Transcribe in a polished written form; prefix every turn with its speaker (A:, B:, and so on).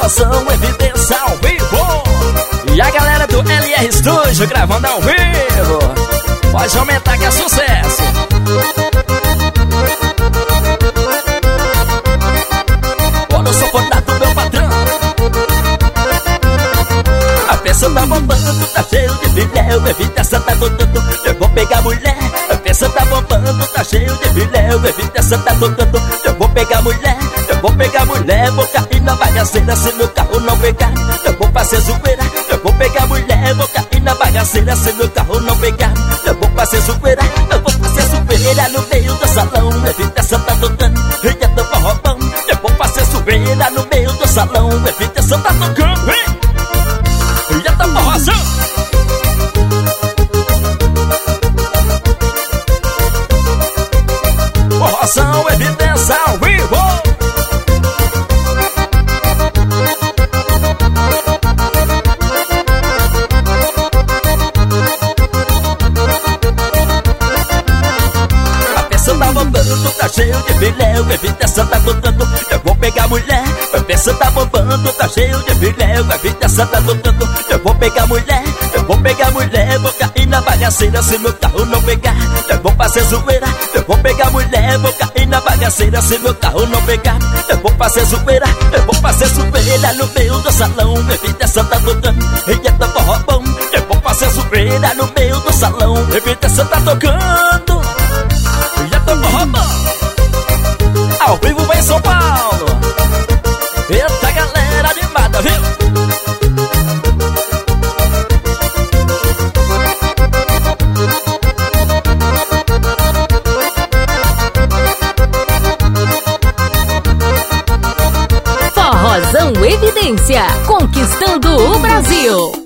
A: Forrozão, evidência ao vivo. E a galera do LR Studio gravando ao vivo. Pode aumentar que é sucesso. Quando eu sou contato meu patrão, a peça tá bombando, tá cheio de filé. O evidência tá botando, eu vou pegar mulher. A peça tá bombando, tá cheio de filé. O evidência tá botando, eu vou pegar mulher. Eu vou pegar mulher, vou cair na bagaceira se meu carro não pegar. Eu vou fazer zoeira, eu vou pegar mulher. Vou cair na bagaceira se meu carro não pegar. Eu vou fazer zoeira, eu vou fazer zoeira no meio do salão. Evidência tá tocando, e eu tô forrobão. Eu vou fazer zoeira no meio do salão. Evidência tá tocando, e eu tô forrozão. Forrozão, evidência ao vivo. Tá cheio de filé, o evidência tá botando, eu vou pegar mulher. A peça tá bombando, tá cheio de filé, o evidência tá botando, eu vou pegar mulher. Eu vou pegar mulher, vou cair na bagaceira se meu carro não pegar. Eu vou fazer zoeira, eu vou pegar mulher. Vou cair na bagaceira se meu carro não pegar. Eu vou fazer zoeira, eu vou fazer zoeira no meio do salão. A evidência tá tocando, e eu tô forrobão. Eu vou fazer zoeira no meio do salão. A evidência tá tocando, e eu tô forrobão. Ao vivo vem São Paulo. Eita galera animada, viu?
B: Forrozão Evidência, conquistando o Brasil.